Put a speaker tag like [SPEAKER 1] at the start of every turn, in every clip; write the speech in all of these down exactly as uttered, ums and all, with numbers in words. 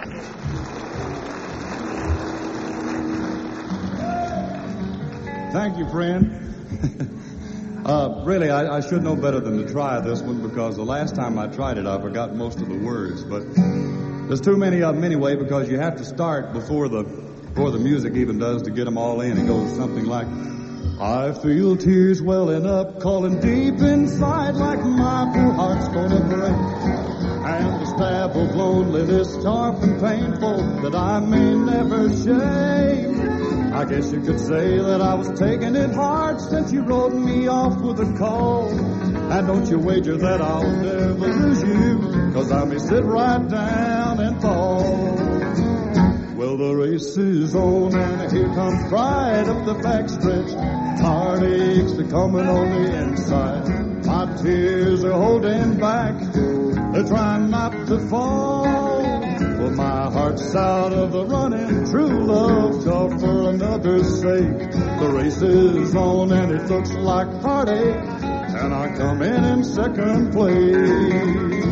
[SPEAKER 1] Thank you, friend. uh, really, I, I should know better than to try this one because the last time I tried it, I forgot most of the words. But there's too many of them anyway because you have to start before the before the music even does to get them all in. It goes something like, I feel tears welling up, calling deep inside like my poor heart's gonna break. And the stab of loneliness, sharp and painful, that I may never shake. I guess you could say that I was taking it hard since you wrote me off with a call. And don't you wager that I'll never lose you, cause I may sit right down and fall. Well, the race is on and here comes pride up the backstretch. Heartaches are coming on the inside. My tears are holding back. They're trying not to fall. Well, my heart's out of the running. True love tough for another's sake. The race is on and it looks like heartache, and I come in in second place.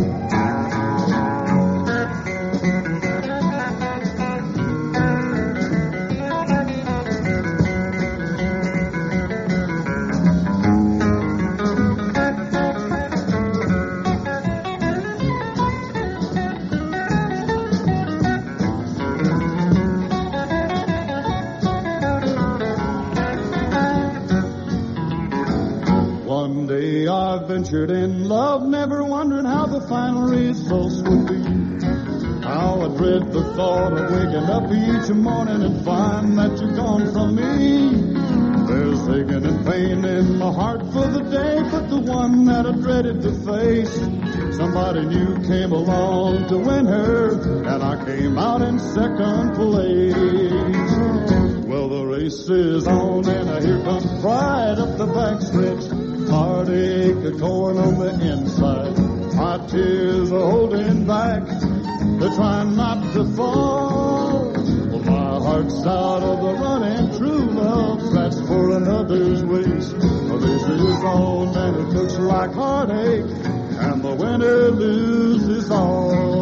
[SPEAKER 1] Ventured in love, never wondering how the final results would be. How I dread the thought of waking up each morning and find that you're gone from me. There's aching and pain in my heart for the day, but the one that I dreaded to face, somebody new came along to win her, and I came out in second place. Well, the race is on, and here comes pride up the backstretch. Heartache, a torn on the inside. My tears are holding back. They're trying not to fall. Well, my heart's out of the running. True love, that's for another's waste. Well, this is on and it looks like heartache, and the winner loses all.